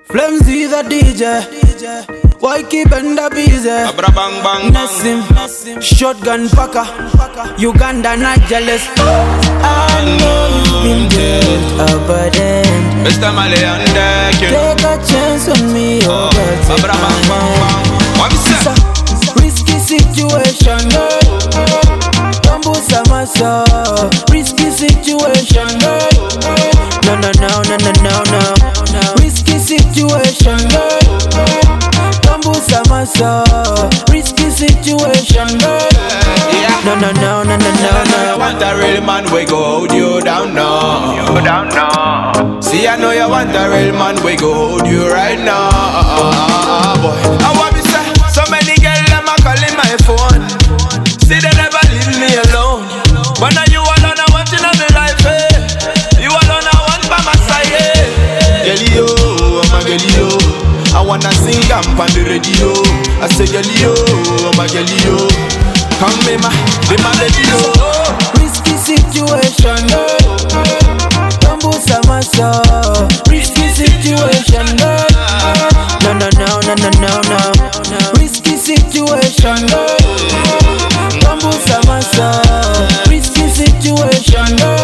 Flemzy the DJ, why keep enda busy? Abra bang bang Nessim, shotgun packer, Uganda not jealous. I know you've been dealt a burden. Mr. Malay on deck. Take a chance on me, oh girl. Abra bang bang bang. What is that? Risky situation, Bambusa masa. Risky situation, no. Risky situation, Bambusa masa. Risky situation, no. I want a real man, we go hold you down now. See, I know you want a real man, we go hold you right now. Boy, I want me say, so many girls them a calling my phone. See, they never leave me alone. But now you alone, I want you in my life, eh? You alone, I want by my side, eh? Girlie, oh, I'm a girlie, oh. I wanna sing up on the radio. I say, girlie, oh, I'm a girlie, oh. Come me ma, be my lady, oh. Risky situation, Bambusa masa. Risky situation, no. Risky situation, Bambusa masa. Risky situation, no.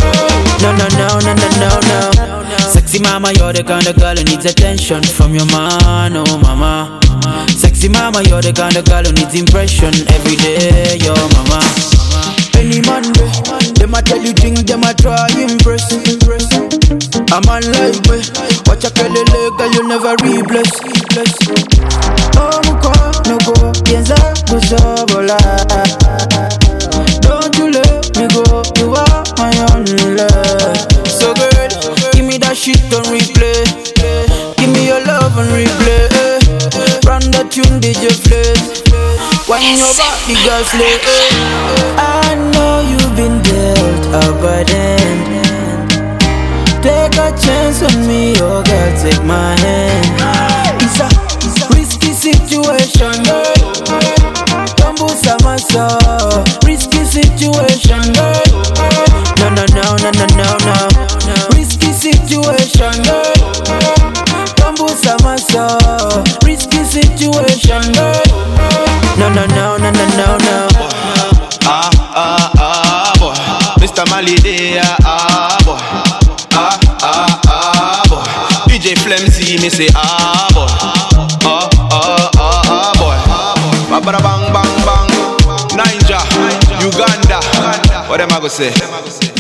Sexy mama, you're the kind of girl who needs attention from your man, oh mama. Sexy mama, you're the kind of girl who needs impression every day, your mama. Any Monday, them a tell you things, them a try impress. A man like me, watch a kelele girl, you never rebless. Oh muka, no go, piensa, gusobola. Don't you let me go, you are my only love. So girl, give me that shit on replay. Give me your love on replay. Run that tune, DJ play. Wine your body, girl, slay. I know you've been dealt a burden. Take a chance on me, oh girl, take my hand. It's a risky situation, Bambusa masa. Risky situation, no. Risky situation, Bambusa masa. Risky situation, no. Boy. Mr. Malay there, boy. Boy. DJ Flemzy, me say, boy. Boy. Babara bang bang bang. Ninja, Uganda. What am I gonna say?